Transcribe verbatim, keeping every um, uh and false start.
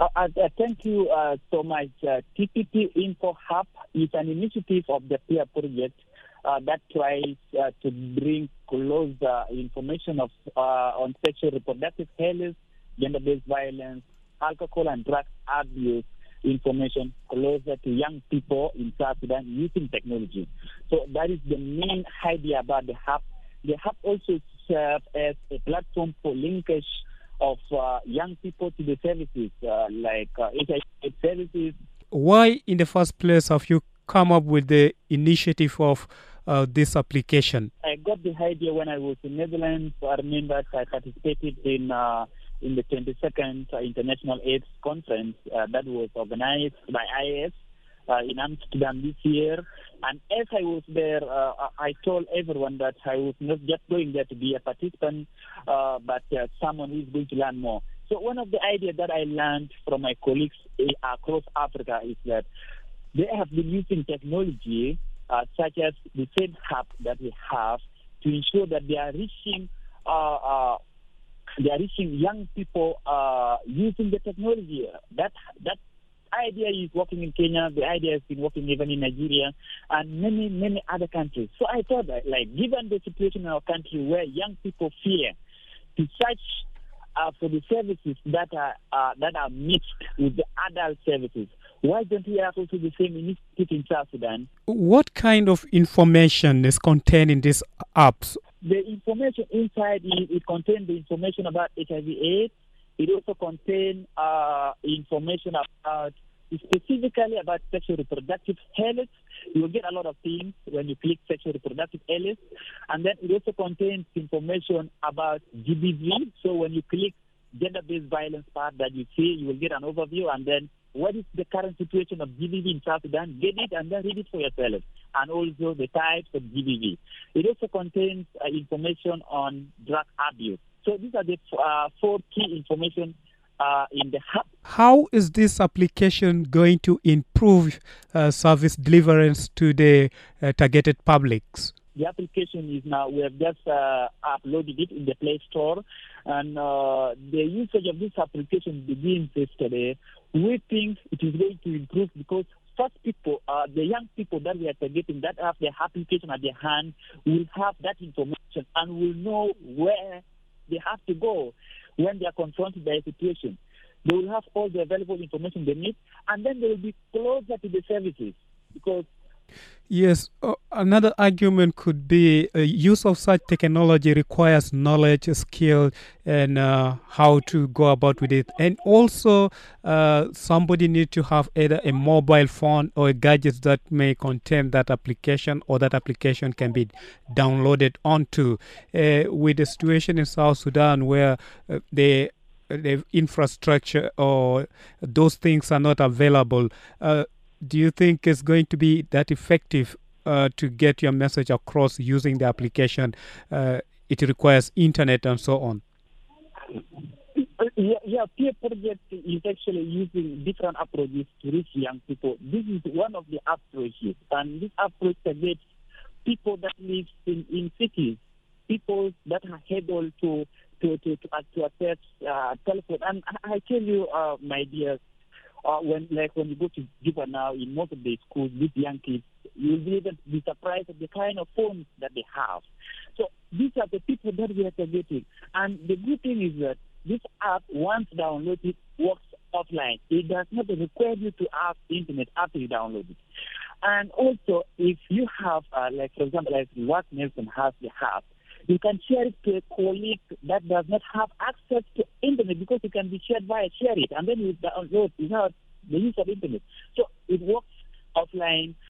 Uh, uh, uh, thank you uh, so much. Uh, T P P Info Hub is an initiative of the PEER project uh, that tries uh, to bring closer information of uh, on sexual reproductive health, gender-based violence, alcohol and drug abuse information closer to young people in South Sudan using technology. So that is the main idea about the hub. The hub also serves as a platform for linkage of uh, young people to the services uh, like uh, H I V services. Why, in the first place, have you come up with the initiative of uh, this application? I got the idea when I was in Netherlands. I remember I participated in uh, in the twenty-second uh, International AIDS Conference uh, that was organized by I A S uh, in Amsterdam this year. And as I was there, uh, I told everyone that I was not just going there to be a participant, uh, but uh, someone who is going to learn more. So one of the ideas that I learned from my colleagues across Africa is that they have been using technology uh, such as the same hub that we have to ensure that they are reaching uh, uh, they are reaching young people uh, using the technology. That that idea is working in Kenya. The idea has been working even in Nigeria and many many other countries. So I thought that, like, given the situation in our country where young people fear to search uh, for the services that are uh, that are mixed with the adult services, why don't we have also the same initiative in South Sudan? What kind of information is contained in these apps? The information inside it, it contains the information about H I V AIDS. It also contains uh, information about, specifically about sexual reproductive health. You will get a lot of things when you click sexual reproductive health. And then it also contains information about G B V. So when you click gender-based violence part that you see, you will get an overview. And then what is the current situation of G B V in South Sudan? Get it and then read it for yourself. And also the types of G B V. It also contains uh, information on drug abuse. So these are the uh, four key information uh, in the hub. How is this application going to improve uh, service deliverance to the uh, targeted publics? The application is now, we have just uh, uploaded it in the Play Store, and uh, the usage of this application begins yesterday. We think it is going to improve because first people, uh, the young people that we are targeting that have their application at their hand will have that information and will know where they have to go when they are confronted by a situation. They will have all the available information they need, and then they will be closer to the services because Yes, uh, another argument could be uh, use of such technology requires knowledge, skill, and uh, how to go about with it. And also, uh, somebody needs to have either a mobile phone or a gadget that may contain that application, or that application can be downloaded onto. Uh, with the situation in South Sudan where uh, the the infrastructure or those things are not available, uh, do you think it's going to be that effective uh, to get your message across using the application? Uh, it requires internet and so on. Yeah, yeah, PEER project is actually using different approaches to reach young people. This is one of the approaches, and this approach targets people that live in, in cities, people that are able to to to to, to access uh, telephone. And I, I tell you, uh, my dear. Uh, when, like when you go to Juba now, in most of the schools, these young kids, you'll be even be surprised at the kind of phones that they have. So these are the people that we are targeting. And the good thing is that this app, once downloaded, works offline. It does not require you to have internet after you download it. And also, if you have, uh, like for example, like what Nelson has the app, you can share it to a colleague that does not have access to internet because it can be shared via Share It, and then you download without the use of internet. So it works offline,